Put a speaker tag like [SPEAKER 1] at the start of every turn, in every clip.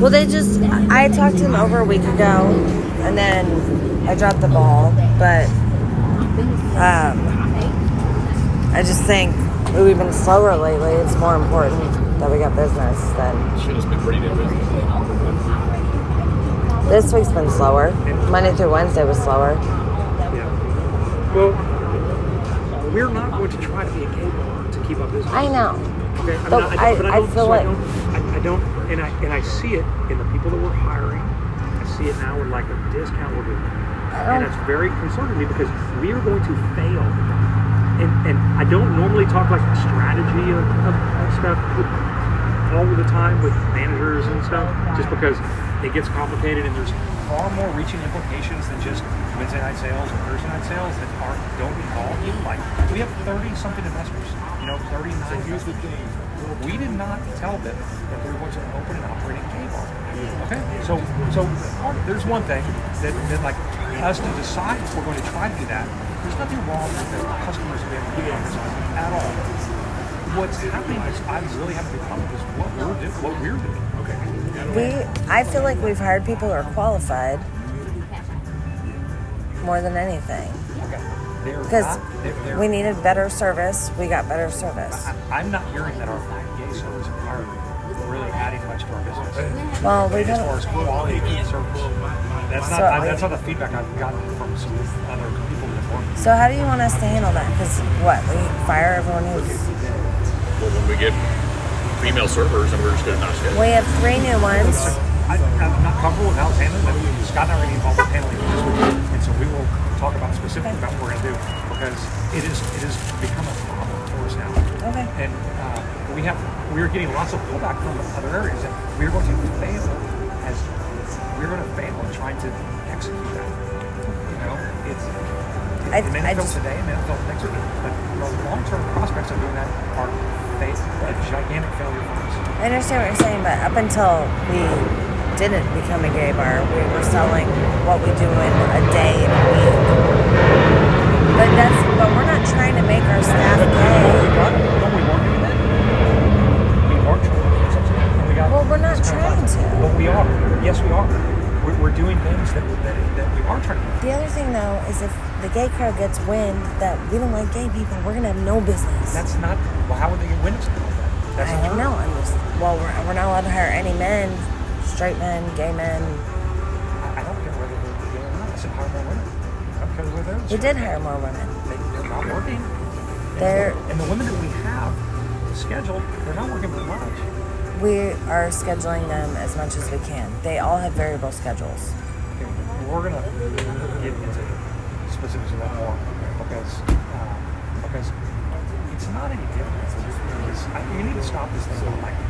[SPEAKER 1] Well, I talked to them over a week ago, and then I dropped the ball, but I just think we've been slower lately. It's more important that we got business than...
[SPEAKER 2] Shit has been pretty damn busy.
[SPEAKER 1] This week's been slower. Monday through Wednesday was slower.
[SPEAKER 3] Yeah. Well, we're not going to try to be a gay bar to keep up business.
[SPEAKER 1] I know.
[SPEAKER 3] Okay.
[SPEAKER 1] I feel like...
[SPEAKER 3] And I see it in the people that we're hiring. I see it now with like a discount we're doing. And it's very concerning me because we are going to fail. And I don't normally talk like strategy of stuff all the time with managers and stuff, just because it gets complicated and there's far more reaching implications than just Wednesday night sales or Thursday night sales that don't involve you. Like, we have 30-something investors, 39 years with Dave. We did not tell them that we were going to open and operate a gay bar. Okay? So there's one thing that like us to decide if we're going to try to do that. There's nothing wrong with the customers being able to do at all. What's happening is I really have to be public is what we're doing. Okay.
[SPEAKER 1] I feel like we've hired people who are qualified more than anything.
[SPEAKER 3] Okay.
[SPEAKER 1] Because we needed better service. We got better service.
[SPEAKER 3] I'm not hearing that our gay service are really adding much to our business.
[SPEAKER 1] Well, we
[SPEAKER 3] as far as quality of service. That's not the feedback I've gotten from some other people before.
[SPEAKER 1] So how do you want us to handle that? Because we fire everyone who's...
[SPEAKER 2] Well, when we get female servers, and we're just going to not schedule.
[SPEAKER 1] We have 3 new ones.
[SPEAKER 3] I'm not comfortable with how it's handling, but Scott and I are going to be involved with handling this week. And so we will talk about specifically about what we're going to do, because it has become a problem for us now.
[SPEAKER 1] Okay.
[SPEAKER 3] And we're getting lots of pullback from other areas, and we're going to fail in trying to execute that. It may not fail today, it may not fail next week, but the long-term prospects of doing that are a gigantic failure for us.
[SPEAKER 1] I understand what you're saying, but up until we didn't become a gay bar, we were selling what we do in a day and a week. But we're not trying to make our staff gay.
[SPEAKER 3] No, we weren't doing that. We weren't trying to do something.
[SPEAKER 1] Well, we're not trying to.
[SPEAKER 3] But we are. Yes, we are. We're doing things that we are trying to do.
[SPEAKER 1] The other thing, though, is if the gay crowd gets wind that we don't like gay people, we're going to have no business.
[SPEAKER 3] That's not... Well, how would they get wind of something like that? That's
[SPEAKER 1] I don't know. We're not allowed to hire any men, straight men, gay men.
[SPEAKER 3] I don't care whether they're gay or not. I said hire more women. I don't care whether they're...
[SPEAKER 1] We did hire more women.
[SPEAKER 3] They're not working. And the women that we have scheduled, they're not working very much.
[SPEAKER 1] We are scheduling them as much as we can. They all have variable schedules.
[SPEAKER 3] Okay, we're going to get into specifics of that more, because it's not any different. You need to stop this thing.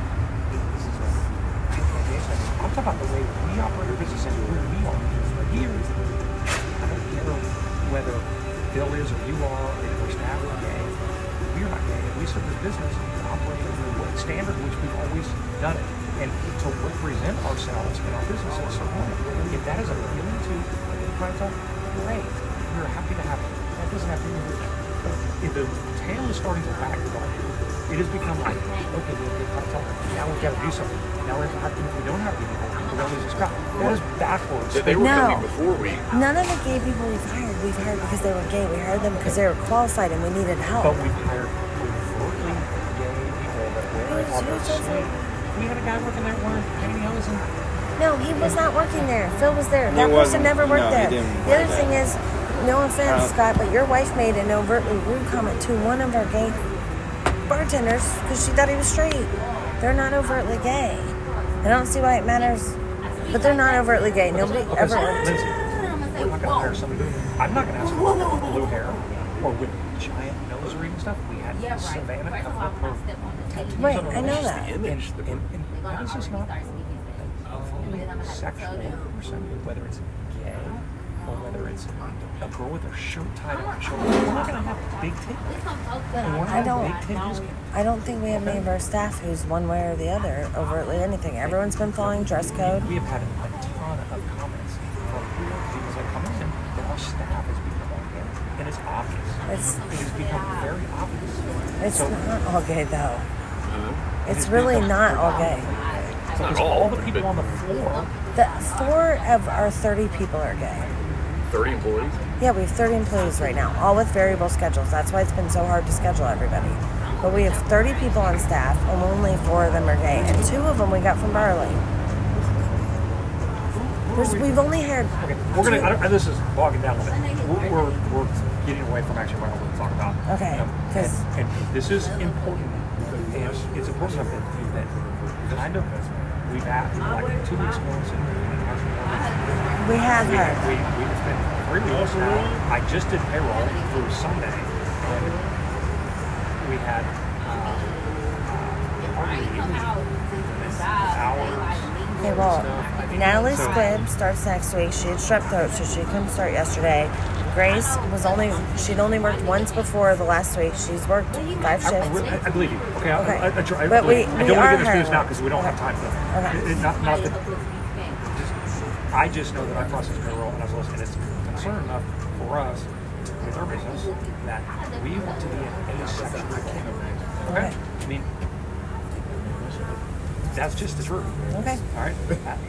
[SPEAKER 3] I'm talking about the way we operate our business and who we are. Here, I don't care whether Bill is or you are, or if our staff are gay. We are not gay. We serve this business and operate under the standard which we've always done it. And to represent ourselves in our business in a certain way. If that is appealing to the clientele, great. We're happy to have it. That doesn't have to do with it. But if the tail is starting to wag the dog, it has become like, okay, now we've got to do something. Now we have to have to, if we don't have people, we're going to lose this crowd. That is backwards.
[SPEAKER 2] They were coming before we...
[SPEAKER 1] None of the gay people we've hired because they were gay. We hired them because they were qualified and we needed help.
[SPEAKER 3] But we've hired overtly gay people that wear we had a guy working there wearing pantyhose and...
[SPEAKER 1] No, he was not working there. Phil was there. That person never worked there. The other thing is, no offense, Scott, but your wife made an overtly rude comment to one of our gay bartenders because she thought he was straight. They're not overtly gay. I don't see why it matters, but they're not overtly gay. Nobody ever went to.
[SPEAKER 3] We're not going to hire somebody. I'm not going to have someone with blue hair or with giant nose ring and stuff. We had Savannah cover up her tattoos.
[SPEAKER 1] Right, I know that.
[SPEAKER 3] And that is just not a sexual person, whether it's gay or whether it's a girl with her shirt tied up her shoulder. We're not going to have big titties.
[SPEAKER 1] I don't think we have any of our staff who's one way or the other overtly anything. Everyone's been following dress code.
[SPEAKER 3] We have had a ton of comments from people that come in that our staff has become all gay. And it's obvious. It has become very obvious.
[SPEAKER 1] It's not all gay, though. It's really not all gay.
[SPEAKER 3] So because all the people on the floor.
[SPEAKER 1] 4 of our 30 people are gay.
[SPEAKER 2] 30 employees?
[SPEAKER 1] Yeah, we have 30 employees right now, all with variable schedules. That's why it's been so hard to schedule everybody. But we have 30 people on staff, and only 4 of them are gay, and 2 of them we got from Barley. We've only hired.
[SPEAKER 3] Okay, we're gonna. This is bogging down with it. We're getting away from actually what I want to talk about.
[SPEAKER 1] Okay.
[SPEAKER 3] And this is important, and it's important something that kind of we've had like 2 weeks ago.
[SPEAKER 1] We have heard.
[SPEAKER 3] We've spent 3 weeks now. I just did payroll through Sunday, and we had hours.
[SPEAKER 1] Okay, well, Natalie Squibb starts next week. She had strep throat, so she couldn't start yesterday. Grace she'd only worked once before the last week. She's worked 5 shifts.
[SPEAKER 3] I believe you. Okay.
[SPEAKER 1] Okay.
[SPEAKER 3] But I don't want to get into this now because we don't have time for that.
[SPEAKER 1] Okay.
[SPEAKER 3] Not that. I just know that I process payroll and I was listening. It's concern enough for us with our business that we want to be an asexual kingdom. Okay. I mean, that's just the truth.
[SPEAKER 1] Okay.
[SPEAKER 3] All right.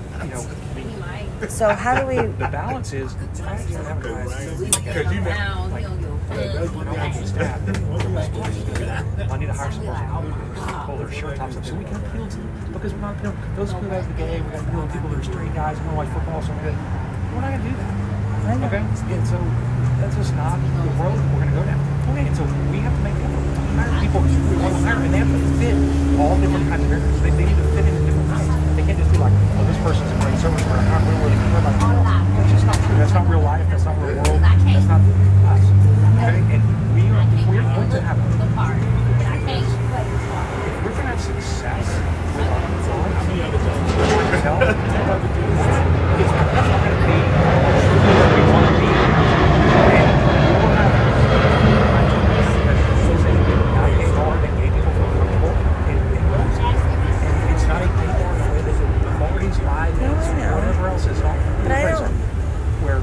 [SPEAKER 1] So how do we?
[SPEAKER 3] The balance is I actually have guys because you know, like, staff. I need to hire some person pull their shirt tops up so we can appeal to because we're not appealing those who have the gay. We got to appeal to people that are straight guys who don't like football. So we're not going to do that. Okay. And so that's just not the road we're going to go down. Okay. And so we have to make hire people we want to hire, and they have to fit all different kinds of areas. They need to fit into different ways. They can't just be like, oh, this person's a great service for a hire. We don't really care about that. That's just not true. That's not real life. That's not real world. That's not us. Okay? And we're going to have if we're going to have success with our health, it's not going to be where we want to be. And we will have whatever else is not present, where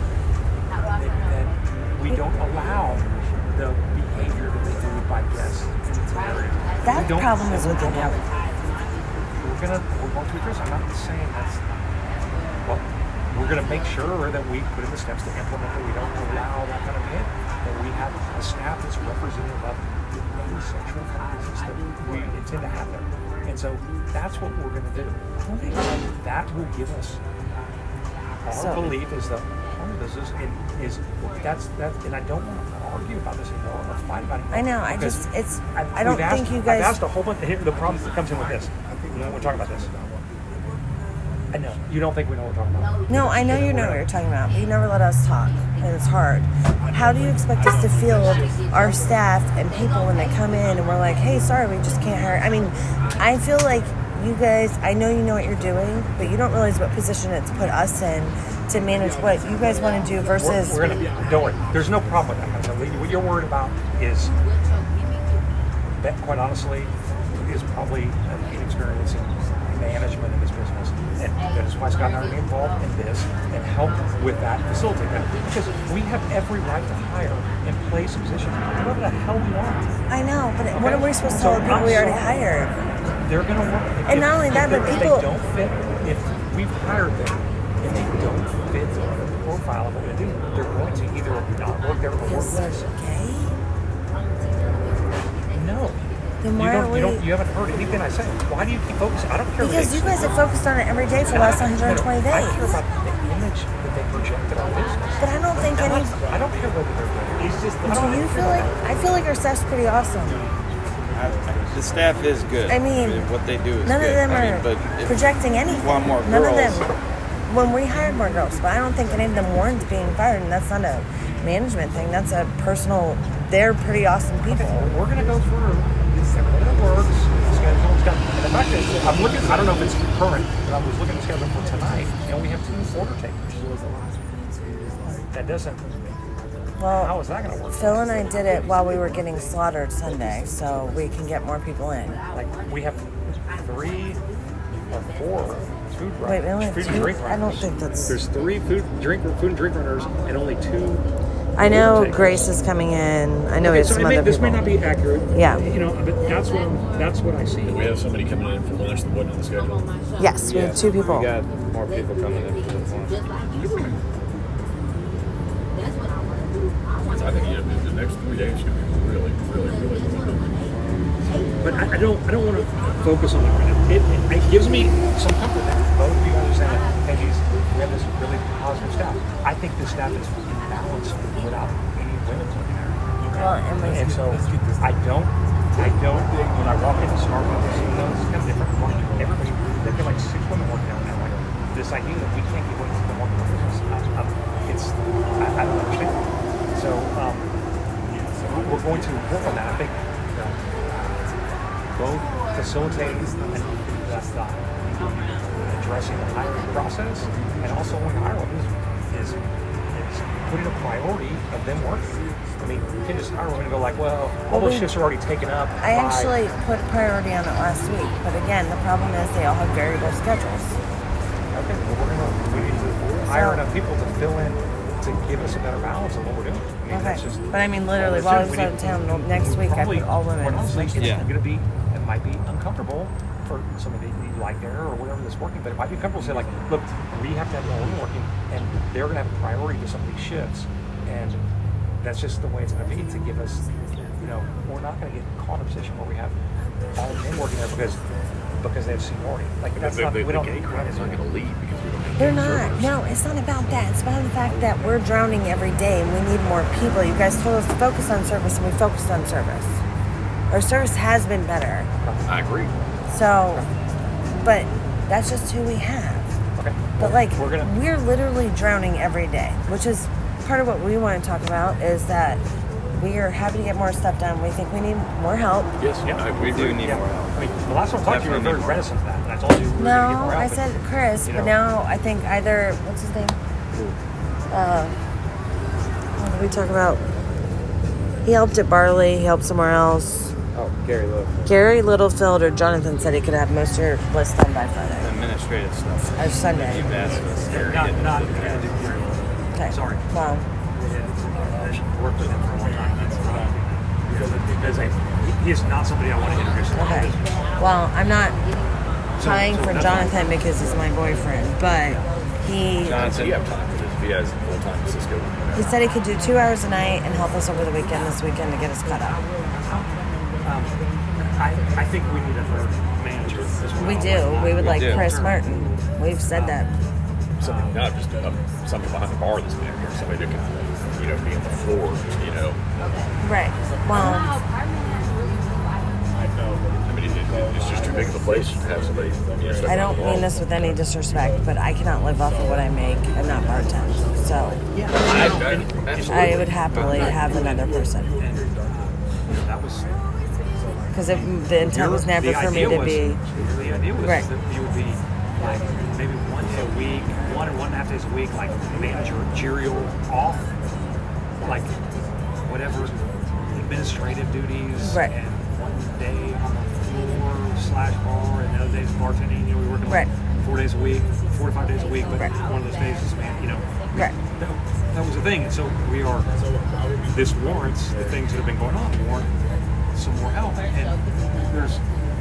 [SPEAKER 3] we don't allow the behavior that they do by guests.
[SPEAKER 1] That problem is within health.
[SPEAKER 3] We're going to address. I'm not saying that's. Well, we're going to make sure that we put in the steps to implement that we don't allow that kind of behavior. That we have a staff that's representative of the sexual practices that we intend to have there. And so that's what we're going to do. Okay. That will give us our belief is that part of this is that's and I don't want to argue about this anymore or fight about it.
[SPEAKER 1] I know. I don't think you guys.
[SPEAKER 3] I've asked a whole bunch. The problem that comes in with this. We're talking about this. I know you don't think we know what we're talking about.
[SPEAKER 1] No, I know you know what you're talking about, but you never let us talk, and it's hard. How do you expect us to field our staff and people when they come in and we're like, hey, sorry, we just can't hire? I mean, I feel like you guys, I know you know what you're doing, but you don't realize what position it's put us in to manage what you guys want to do versus...
[SPEAKER 3] We're going to, don't worry, there's no problem with that. What you're worried about is, that quite honestly, is probably an inexperience in management in this business. And that is why Scott and I are involved in this and help with that, facilitate that. Because we have every right to hire and place positions whatever the hell we want.
[SPEAKER 1] I know, but what are we supposed to tell the people we already hired?
[SPEAKER 3] They're going to work.
[SPEAKER 1] And not only that, but people...
[SPEAKER 3] If they don't fit, if we've hired them and they don't fit the profile of what we do, they're going to either not work there or work less.
[SPEAKER 1] Okay.
[SPEAKER 3] No.
[SPEAKER 1] Then why
[SPEAKER 3] you haven't heard anything I say. Why do you keep focusing? I don't care.
[SPEAKER 1] Because you guys have focused on it every day for the last 120 days.
[SPEAKER 3] I care about the image that they projected on business.
[SPEAKER 1] But I don't think any...
[SPEAKER 3] I don't care whether they're good. It's just...
[SPEAKER 1] Do you feel like... I feel like our staff's pretty awesome.
[SPEAKER 4] The staff is good.
[SPEAKER 1] I mean,
[SPEAKER 4] what they do is
[SPEAKER 1] none
[SPEAKER 4] good.
[SPEAKER 1] of them are projecting anything.
[SPEAKER 4] Want more
[SPEAKER 1] none
[SPEAKER 4] girls.
[SPEAKER 1] of them. When we hired more girls, but I don't think any of them warrant being fired, and that's not a management thing. That's a personal... They're pretty awesome people.
[SPEAKER 3] Okay, we're going to go through everything that works, the schedule, and the fact is, I'm looking, I don't know if it's current, but I was looking at the schedule for tonight, and we have 2 order takers. That doesn't...
[SPEAKER 1] Well,
[SPEAKER 3] how is that going to work?
[SPEAKER 1] Phil and I did it while we were getting slaughtered Sunday, so we can get more people in.
[SPEAKER 3] Like, we have 3 or 4 food runners.
[SPEAKER 1] Wait, we only have 2?
[SPEAKER 3] Drink runners.
[SPEAKER 1] I don't think that's...
[SPEAKER 3] There's 3 food and drink runners, and only 2
[SPEAKER 1] I know Grace is coming in. I know
[SPEAKER 3] this
[SPEAKER 1] some other
[SPEAKER 3] this
[SPEAKER 1] people.
[SPEAKER 3] may not be accurate.
[SPEAKER 1] Yeah.
[SPEAKER 3] But that's what I see.
[SPEAKER 2] We have somebody coming in for lunch that wasn't on the schedule.
[SPEAKER 1] Yes, we have 2 people.
[SPEAKER 4] We got more people coming in for this one.
[SPEAKER 2] I think the next 3 days should be really, really, really good.
[SPEAKER 3] But I don't want to focus on it right now. It gives me some comfort that both of you guys are saying, hey, we have this really positive staff. I think this staff is in balance without any women working there.
[SPEAKER 1] Well,
[SPEAKER 3] and so I don't, when I walk into Starbucks, it's kind of different. Everybody, they've got like 6 women working out now. Like this idea that we can't get women to work in the business, I don't understand. So we're going to work on that. I think both facilitating and addressing the hiring process, and also when hiring is putting a priority of them working. I mean, you can just hire women and go like, well, all those shifts are already taken up.
[SPEAKER 1] I actually put priority on it last week, but again, the problem is they all have variable schedules.
[SPEAKER 3] Okay, well, we need to hire enough people to fill in to give us a better balance of what we're doing. I mean, that's just,
[SPEAKER 1] but I mean, literally, while I was out of town next week, I put all women.
[SPEAKER 3] Honestly, it's going to be, it might be uncomfortable for somebody you like there or whatever that's working, but it might be comfortable to say, like, look, we have to have more women working, and they're going to have a priority to some of these shifts, and that's just the way it's going to be to give us, we're not going to get caught in a position where we have all men working there because they have seniority. Like, that's not, we don't.
[SPEAKER 2] The crowd is not going to leave because we don't have
[SPEAKER 1] They're not. No, it's not about that. It's about the fact that we're drowning every day and we need more people. You guys told us to focus on service, and we focused on service. Our service has been better.
[SPEAKER 2] I agree.
[SPEAKER 1] So, but that's just who we have.
[SPEAKER 3] Okay.
[SPEAKER 1] But like, we're literally drowning every day, which is part of what we want to talk about, is that we are happy to get more stuff done. We think we need more help.
[SPEAKER 2] Yes, we do need more help.
[SPEAKER 3] I mean, the last time I talked to you, you were very reticent to that. And I told you we were going to get more help.
[SPEAKER 1] I said Chris, but now I think either, what's his name? What did we talk about? He helped at Barley. He helped somewhere else.
[SPEAKER 4] Oh, Gary Littlefield.
[SPEAKER 1] Gary Littlefield or Jonathan said he could have most of your list done by Friday.
[SPEAKER 4] Administrative stuff.
[SPEAKER 1] Or Sunday.
[SPEAKER 4] You've asked us.
[SPEAKER 3] Not
[SPEAKER 1] okay.
[SPEAKER 3] Sorry.
[SPEAKER 1] Well.
[SPEAKER 3] I worked with him for a long time. He is not somebody I want to introduce.
[SPEAKER 1] Okay. Well, I'm not trying for Jonathan because he's my boyfriend, but he...
[SPEAKER 2] Jonathan, you have time for this if he has full-time Cisco.
[SPEAKER 1] He said he could do 2 hours a night and help us over the weekend this weekend to get us caught up.
[SPEAKER 3] I think we need a third manager as well.
[SPEAKER 1] We do. We would like Chris Martin. We've said that.
[SPEAKER 2] Something, not just something behind the bar that's manager, somebody that can, be on the floor,
[SPEAKER 1] Right. Well,
[SPEAKER 2] I mean, it's just too big of a place to have somebody.
[SPEAKER 1] I don't mean this with any disrespect, but I cannot live off of what I make and not bartend. So I would happily have another person.
[SPEAKER 3] That was
[SPEAKER 1] because the intent was never for me to be.
[SPEAKER 3] The idea was that you would be like maybe 1 day a week, 1 or 1.5 days a week, like managerial off, like whatever administrative duties, and 1 day on the floor / bar, and the other days bartending. We were working like 4 days a week, 4 to 5 days a week, but one of those days is that was the thing. And so we are. This warrants the things that have been going on. Warrant some more help, and there's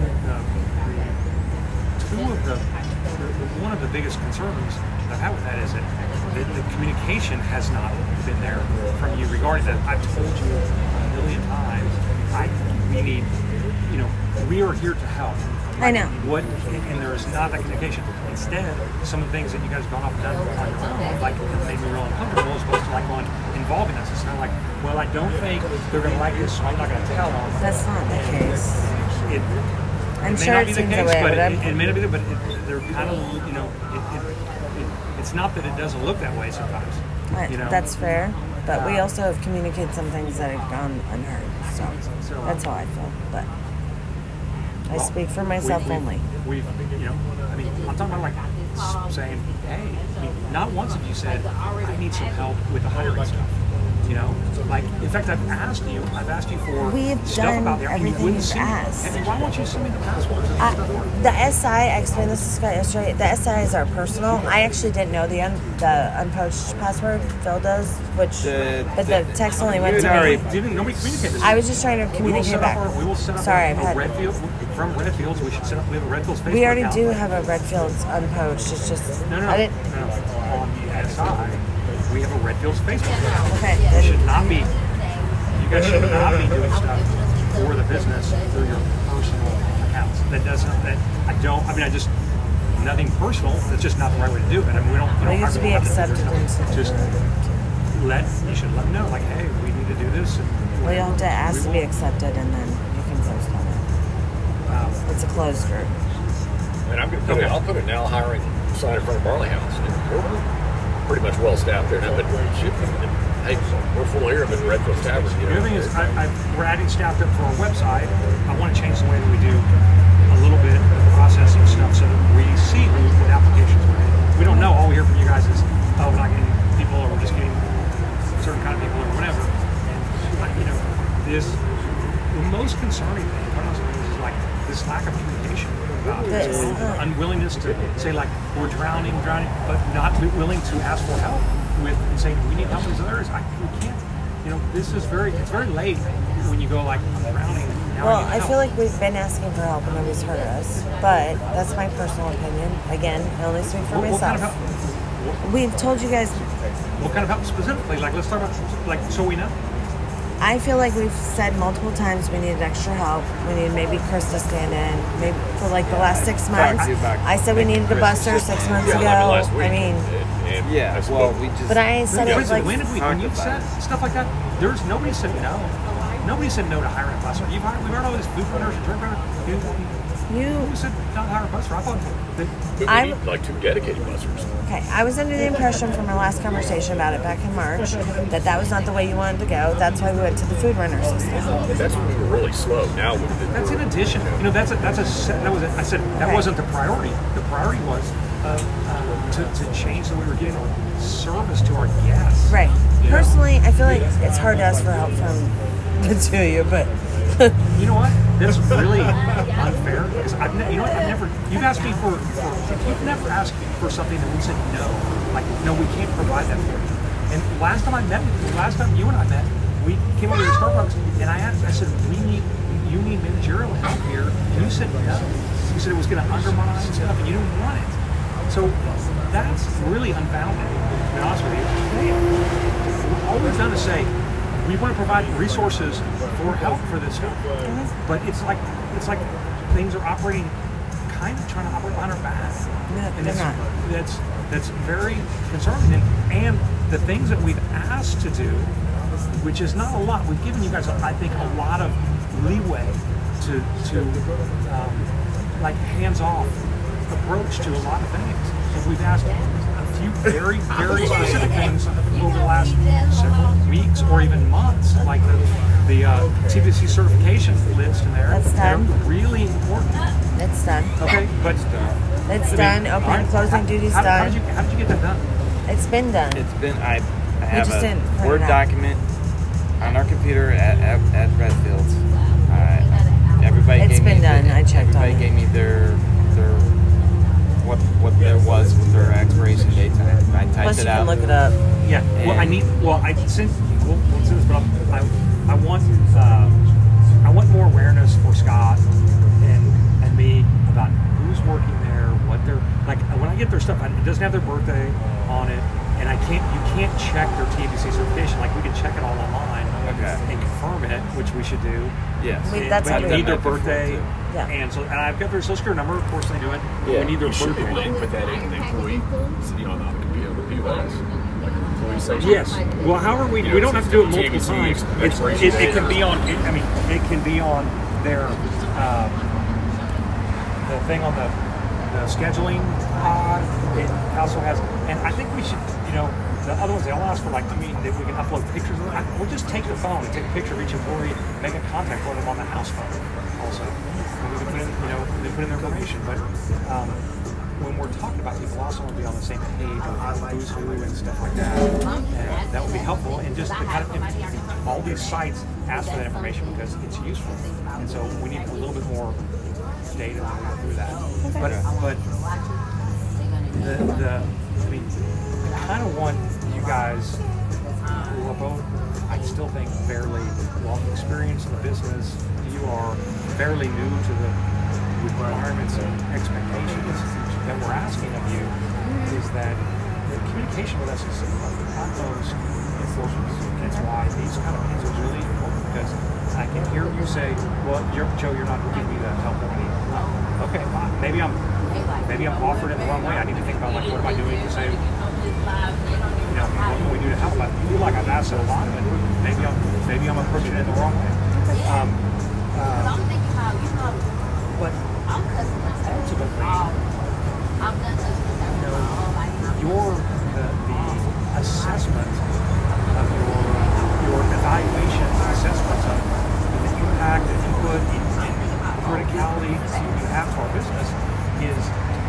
[SPEAKER 3] one of the biggest concerns that I've had with that is that the communication has not been there from you regarding that. I've told you a million times, we need, we are here to help.
[SPEAKER 1] I know.
[SPEAKER 3] And there is not that communication. Instead, some of the things that you guys have gone off and done on your own, like, made me real uncomfortable, as opposed to like going involving us. It's kind of like, well, I don't think they're going to like this, so I'm not going to tell them.
[SPEAKER 1] That's not the case. I'm
[SPEAKER 3] it
[SPEAKER 1] sure
[SPEAKER 3] may not
[SPEAKER 1] it
[SPEAKER 3] be
[SPEAKER 1] seems
[SPEAKER 3] the case,
[SPEAKER 1] that way,
[SPEAKER 3] but it may not be, but they're kind of, it's not that it doesn't look that way sometimes.
[SPEAKER 1] That's fair, but we also have communicated some things that have gone unheard, so that's how I feel. But I speak for myself only.
[SPEAKER 3] I'm talking about like saying, hey, not once have you said, I need some help with the hiring stuff. You know, like in fact, I've asked you for
[SPEAKER 1] We've
[SPEAKER 3] stuff
[SPEAKER 1] done
[SPEAKER 3] about there, and you
[SPEAKER 1] everything
[SPEAKER 3] wouldn't
[SPEAKER 1] you've
[SPEAKER 3] send me.
[SPEAKER 1] asked.
[SPEAKER 3] And why won't you send me the passwords?
[SPEAKER 1] The SI, I explained this to Scott yesterday. The SI is our personal. I actually didn't know the unpoached password. Phil does, but the text only went to me.
[SPEAKER 3] Nobody communicated.
[SPEAKER 1] I was just trying to communicate back.
[SPEAKER 3] We will set up
[SPEAKER 1] Sorry,
[SPEAKER 3] a Redfield from Redfields. We should set up. We have a Redfields Facebook
[SPEAKER 1] We already
[SPEAKER 3] account.
[SPEAKER 1] do have a Redfields unpoached. It's just
[SPEAKER 3] No.
[SPEAKER 1] I didn't.
[SPEAKER 3] On the SI, we have a Redfields Facebook account.
[SPEAKER 1] Okay.
[SPEAKER 3] You should not be. You guys should not be doing stuff for the business through your personal accounts. That doesn't. I just nothing personal. That's just not the right way to do it. I mean, we don't.
[SPEAKER 1] It needs to be accepted.
[SPEAKER 3] Just you should let them know, like, hey, we need to do this.
[SPEAKER 1] Well, you'll have to ask to be accepted, and then you can post on it. It's a closed group.
[SPEAKER 2] And I'm going to I'll put a now hiring sign in front of Barley House. And we're pretty much well staffed there now, but hey, we're full here, but Redfield Tavern.
[SPEAKER 3] The other thing is, we're adding staff up for our website. I want to change the way that we do a little bit of processing stuff so that we see what applications we're getting. We don't know. All we hear from you guys is, oh, we're not getting people, or we're just getting certain kind of people, or whatever. And the most concerning thing, quite honestly, is like this lack of communication about unwillingness to say, like, we're drowning, but not willing to ask for help with and saying we need help in these areas. We can't. You know, it's very late when you go like, I'm drowning.
[SPEAKER 1] Well, I feel like we've been asking for help and nobody's heard us, but that's my personal opinion. Again, I only speak for myself.
[SPEAKER 3] What kind of help?
[SPEAKER 1] We've told you guys.
[SPEAKER 3] What kind of help specifically? Like, let's talk about, like, so we know.
[SPEAKER 1] I feel like we've said multiple times we needed extra help. We needed maybe Chris to stand in. Maybe for like the last 6 months. I said we needed a buster 6 months ago. I mean, But I said it like
[SPEAKER 3] when you said stuff like that, nobody said no. Nobody said no to hiring a buster. We've heard all these food runners and drink runners. Who said not hire a buster? I thought
[SPEAKER 2] we need like 2 dedicated busters.
[SPEAKER 1] Okay, I was under the impression from our last conversation about it back in March that was not the way you wanted to go. That's why we went to the food runner system.
[SPEAKER 2] That's when we were really slow. Now
[SPEAKER 3] that's in addition. You know, I said that wasn't the priority. The priority was to change the way we're getting our service to our guests.
[SPEAKER 1] Right. Personally, I feel like it's hard to ask for help from the two of you, but
[SPEAKER 3] you know what? That's really unfair because you've asked me you've never asked for something that we said no. Like, no, we can't provide that for you. And last time you and I met, we came over to Starbucks and I said, you need managerial help here. And you said no. You said it was going to undermine stuff and you didn't want it. So that's really unfounded, to be honest with you. All we've done is say, we want to provide resources for help for this stuff. But it's like things are operating, kind of trying to operate behind our back.
[SPEAKER 1] No, they're not.
[SPEAKER 3] That's very concerning. And the things that we've asked to do, which is not a lot, we've given you guys, I think, a lot of leeway to like hands-off approach to a lot of things. And we've asked a few very, very specific things over the last several weeks or even months, like the TBC certification list in there.
[SPEAKER 1] That's done.
[SPEAKER 3] They're really important.
[SPEAKER 1] It's done.
[SPEAKER 3] Okay, but
[SPEAKER 1] it's done. Opening and closing duties done.
[SPEAKER 3] How did you get that done?
[SPEAKER 1] It's been done.
[SPEAKER 4] It's been. I have a Word document on our computer at Redfields. Everybody.
[SPEAKER 1] It's been done. I checked on it.
[SPEAKER 4] Everybody gave me their what there was with their expiration dates, and I typed
[SPEAKER 1] Plus
[SPEAKER 4] it
[SPEAKER 1] you
[SPEAKER 4] out.
[SPEAKER 1] can look it up.
[SPEAKER 3] Yeah. Well, I sent. We'll send this, but I want more awareness for Scott and me about who's working there, what they're like. When I get their stuff, it doesn't have their birthday on it, and you can't check their TBC certification. Like, we can check it all online and confirm it, which we should do.
[SPEAKER 4] Yes.
[SPEAKER 1] That's
[SPEAKER 3] we need their birthday.
[SPEAKER 1] Yeah.
[SPEAKER 3] And I've got their social security number. Of course, they do it.
[SPEAKER 2] Yeah.
[SPEAKER 3] We need their birthday.
[SPEAKER 2] You put that in the employee, on the computer, like an employee section.
[SPEAKER 3] Yes. Well, however we don't have to do it multiple times. It can be on. It can be on their the thing on the scheduling pod. It also has, and I think we should. The other ones, they all ask for, like, that we can upload pictures of them. We'll just take the phone and take a picture of each employee, make a contact for them on the house phone also. And we can put in, they put in their information. But when we're talking about people, also want to be on the same page with who's who and stuff like that. And that would be helpful. And just the kind of all these sites ask for that information because it's useful. And so we need a little bit more data to go through that. But I mean, I kind of want you guys who are both, I still think, fairly well experienced in the business. You are fairly new to the requirements and expectations that we're asking of you, is that the communication with us is of utmost importance. That's why these kind of meetings are really important, because I can hear you say, well, Joe, you're not giving me the help that I need. Okay, fine. Maybe I'm offered it the wrong way. I need to think about, like, what am I doing to say, what can we do to help? I feel like I've asked it a lot, but maybe I'm approaching it the wrong way. But ultimately, the assessment of your evaluation, assessment of the impact and input and criticality you have to our business is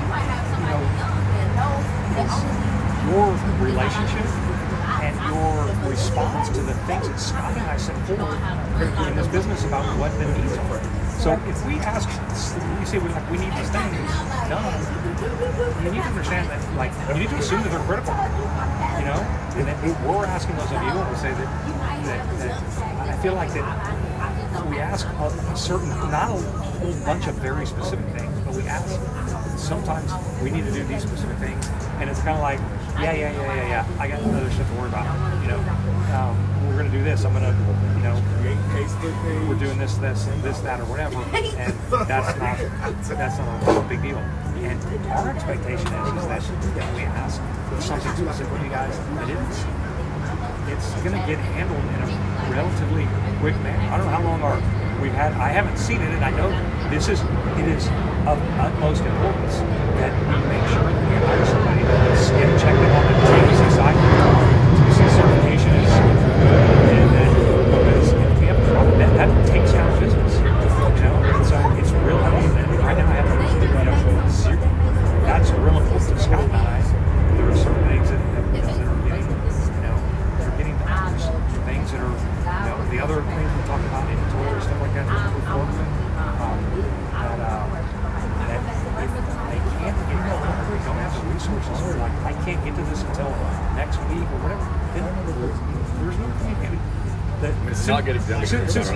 [SPEAKER 3] your relationship and your response to the things that Scott and I set forward in this business about what the needs are. So if we ask, we say we need these things done, you need to understand that, like, you need to assume that they're critical, and that we're asking those of you, and we say that I feel like that we ask a certain, not a whole bunch of very specific things, but we ask, sometimes we need to do these specific things, and it's kind of like, yeah, I got other stuff to worry about, we're going to do this, I'm going to, we're doing this, that, or whatever, and that's not a big deal. And our expectation is that if we ask something specific to you guys, that it's going to get handled in a relatively quick manner. I don't know how long we've had. I haven't seen it, and I know it is of utmost importance that we make sure that we hire somebody that's checked in on the TAC side. TAC certification is good, and then that takes care of business, and so it's real. Right now I have that's real important to Scott and I. There are certain things that are getting, they're getting done. There's things that are, the other things we talked about, inventory and stuff like that, that if they can't get it, they don't have the resources, or like, I can't get to this until next week or whatever, then there's no communication.
[SPEAKER 2] It's not getting done. Since there's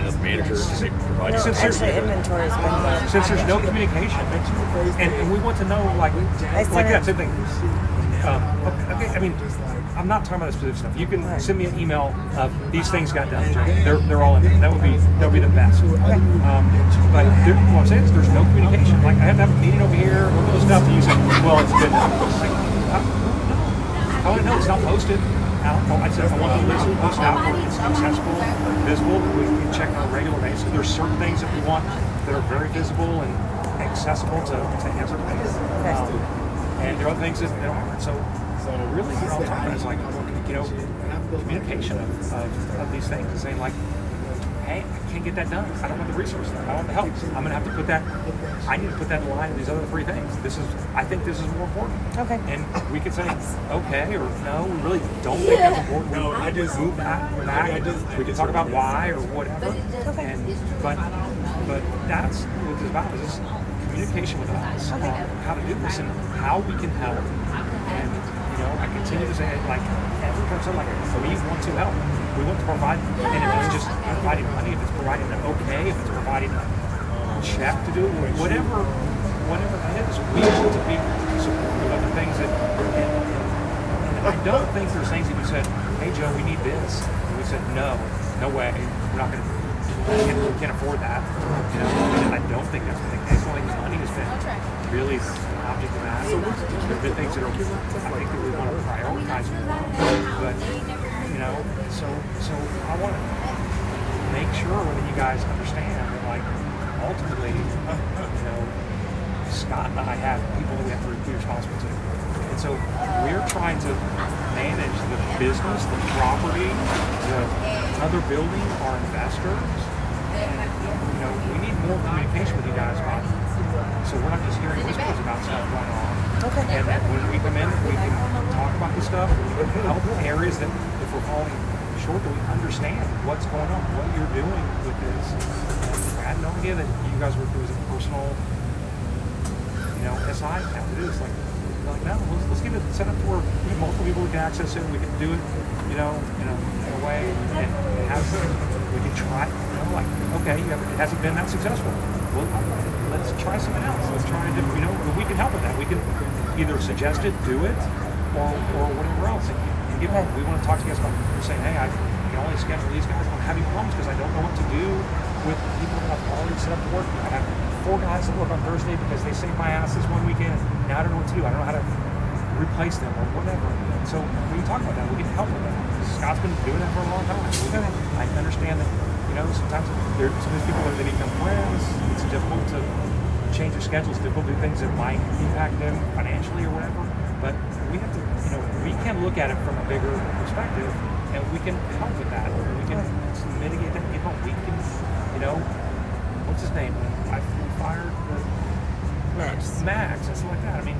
[SPEAKER 3] no communication, and we want to know, like that same thing. Okay, I mean, I'm not talking about the specific stuff. You can send me an email of these things got done. They're all in there. That would be the best. But what I'm saying is there's no communication. Like, I have to have a meeting over here, look at the stuff, and you say, well, it's good now. Like, I want to know it's not posted. I said I want the list posted out where it's accessible, visible. We can check on a regular basis. There's certain things that we want that are very visible and accessible to answer things. And there are other things that aren't. So really, what I'm talking about is, like, communication of these things, and saying, like, hey, I can't get that done. I don't have the resources. I don't have the help. I'm going to have to put that. I need to put that in line with these other three things. I think this is more important. Okay. And we could say, okay, or no, we really don't think that's important. No, I just move back. We can talk about why or whatever. Okay. But that's what this is about. Is communication with us on how to do this and how we can help. And I continue to say, like, every person, like, we want to help. We want to provide, and if it's just providing money, if it's providing an okay, if it's providing a check to do it, whatever it is, we want to be supportive of the things that, and I don't think there's things that you said, hey Joe, we need this, and we said, no way, we're not going to, we can't afford that, and I don't think that's the case. Like, money has been really an object of that. The things that are, I think that we want to prioritize more, but so I want to make sure that you guys understand that, like, ultimately, Scott and I have people that we have to be responsible to. And so we're trying to manage the business, the property, the other building, our investors. And, we need more communication with you guys about it. So we're not just hearing whispers about stuff going on. Okay. And when we come in, we can talk about this stuff, help areas that if we're falling short, that we understand what's going on, what you're doing with this. And I had no idea that you guys were doing a personal, SI have to do this. Like no, let's get it set up to where multiple people can access it. We can do it, in a way, and we can try. Okay, it hasn't been that successful. Well, let's try something else. Let's try a different. We can help with that. We can either suggest it, do it, or whatever else. And we want to talk to you guys about saying, hey, I can only schedule these guys. I'm having problems because I don't know what to do with people that I've already set up to work. I have 4 guys that work on Thursday because they saved my ass this one weekend. Now I don't know what to do. I don't know how to replace them or whatever. So we can talk about that. We can help with that. Scott's been doing that for a long time. I understand that, sometimes some of these people, when they become friends, it's difficult to change their schedules, difficult to do things that might impact them financially or whatever. But we have to, we can look at it from a bigger perspective, and we can help with that. We can mitigate that. We can, what's his name? I fired Max and stuff like that. I mean,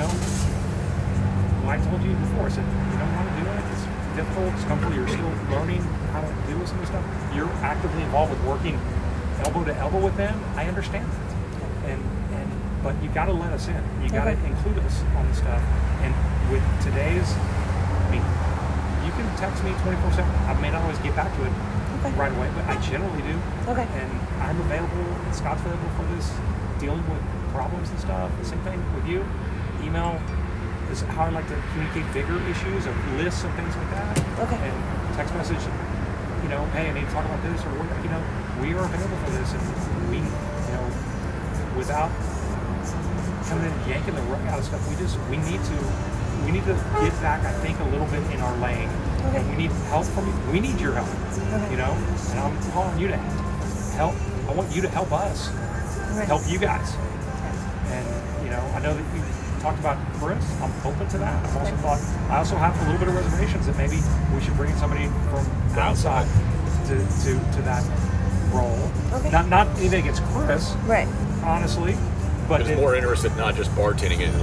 [SPEAKER 3] I told you before, I said, you don't want to do it. It's difficult. It's comfortable. You're still learning how to do some of this stuff. You're actively involved with working elbow to elbow with them. I understand that. But you got to let us in. You got to include us on this stuff. And with today's, you can text me 24/7. I may not always get back to it right away, but I generally do. Okay. And I'm available, and Scott's available for this, dealing with problems and stuff. The same thing with you. Email is how I like to communicate bigger issues of lists and things like that. Okay. And text message, hey, I need to talk about this, or we are available for this, and we, without coming in and yanking the rug out of stuff, we need to get back, I think, a little bit in our lane. Okay. And we need help from you. We need your help. Okay. And I'm calling you to help. I want you to help us. Help you guys. And I know that you talked about Chris. I'm open to that. I also have a little bit of reservations that maybe we should bring in somebody from outside to that role. Okay. Not anything against Chris. Right. Honestly. But
[SPEAKER 2] it's more interested not just bartending and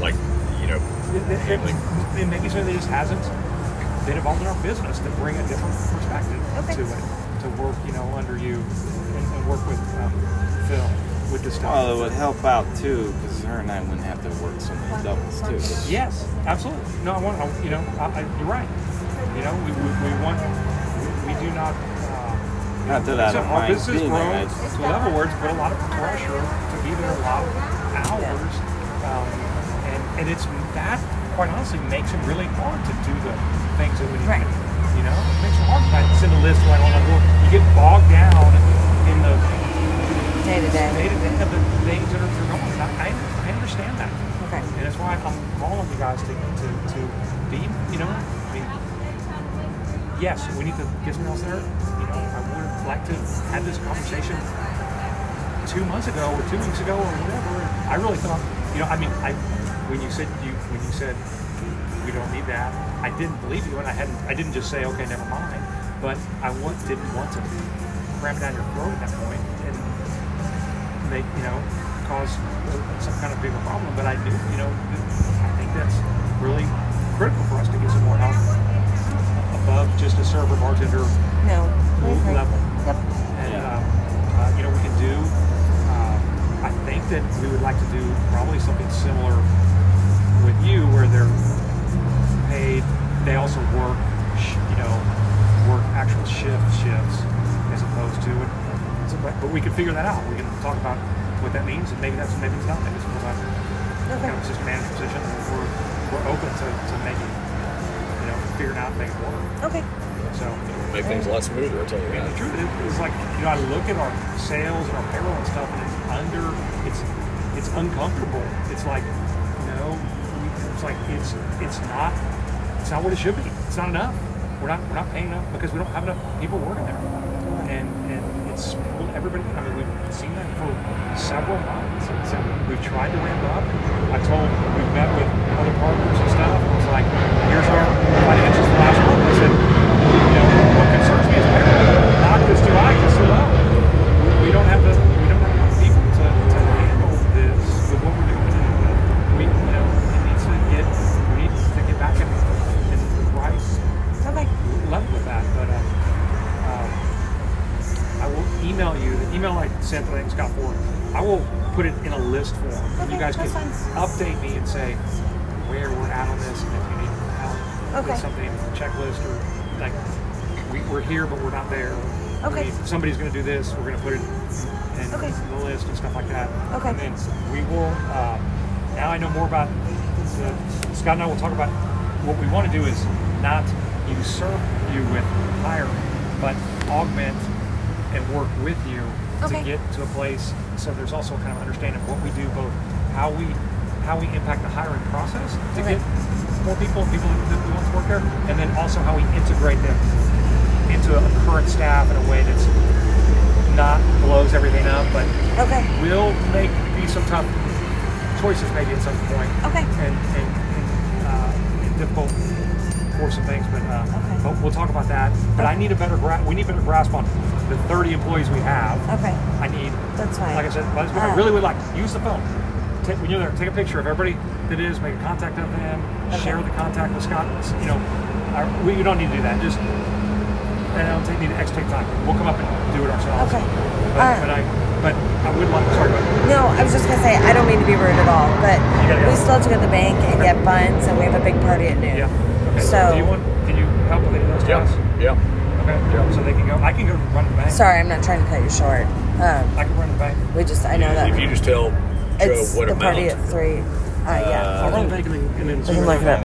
[SPEAKER 3] it maybe something that just hasn't been involved in our business, that bring a different perspective to it, to work under you and work with Phil with this stuff.
[SPEAKER 4] Well, it would help out too, because her and I wouldn't have to work so many doubles too.
[SPEAKER 3] Yes, absolutely. No, you're right. We do not.
[SPEAKER 4] Not that I don't mind being there.
[SPEAKER 3] In other words, put a lot of pressure to be there a lot of hours, and it's that, quite honestly, makes it really hard to do the things that we need to do. It makes it hard to send a list like, you get bogged down in the day-to-day of the things that are going on. I understand that. Okay. And that's why I'm calling you guys to be, yes, we need to get something else there. I would have liked to have this conversation 2 months ago or 2 weeks ago or whatever. I really thought, when you said we don't need that, I didn't believe you, and I didn't just say, okay, never mind. But I didn't want to cram it down your throat at that point and make, cause some kind of bigger problem. But I knew, I think that's really critical for us to get some more help above just a server bartender level. Yep. And we can do. I think that we would like to do probably something similar with you, where they're paid. They also work, work actual shifts as opposed to it. So, but we can figure that out. We can talk about what that means, and maybe it's not. Maybe it's full-time kind of assistant manager position. We're open to making, figuring out and making it work. Okay. So
[SPEAKER 2] make things a lot smoother. I tell you that.
[SPEAKER 3] The truth is, like, I look at our sales and our payroll and stuff, and it's uncomfortable. It's like, it's not what it should be. It's not enough. We're not paying enough because we don't have enough people working there. And it's everybody. We've seen that for several months. So we've tried to ramp up. We've met with other partners and stuff. And it's like, here's our financials for last month. I said, what concerns me is payroll. Not just too high, just too low. We don't have enough people to handle this with what we're doing. It needs to update me and say where we're at on this, and if you need help with something, checklist, or like we're here but we're not there.
[SPEAKER 1] Okay.
[SPEAKER 3] If somebody's going to do this, we're going to put it in the list and stuff like that.
[SPEAKER 1] Okay.
[SPEAKER 3] And then we will. Now I know more about. Scott and I will talk about what we want to do is not usurp you with hiring, but augment and work with you to get to a place. So there's also kind of understanding of what we do, both how we impact the hiring process to get more people that want to work there, and then also how we integrate them into a current staff in a way that's not blows everything up, but will make some tough choices maybe at some point. And difficult for some things, but we'll talk about that. But I need a better we need better grasp on the 30 employees we have. I need. That's fine. Like I said, I really would like use the phone. When you're there, take a picture of everybody that is, make a contact of them, share the contact with Scott. You know, we don't need to do that. Just and I don't need to take time. We'll come up and do it ourselves. But I would like to talk about it.
[SPEAKER 1] No, I was just gonna say I don't mean to be rude at all, but we still have to go to the bank and get buns, and we have a big party at noon. So
[SPEAKER 3] can you help with any of those guys?
[SPEAKER 2] Yeah.
[SPEAKER 3] Okay. So they can go. I can go run the bank.
[SPEAKER 1] Sorry, I'm not trying to cut you short.
[SPEAKER 3] I can run the bank.
[SPEAKER 1] I know that.
[SPEAKER 2] If you just tell Joe
[SPEAKER 1] it's
[SPEAKER 2] what
[SPEAKER 1] the
[SPEAKER 2] amount.
[SPEAKER 1] party at 3.
[SPEAKER 3] I'll run the bank and then
[SPEAKER 1] look it up.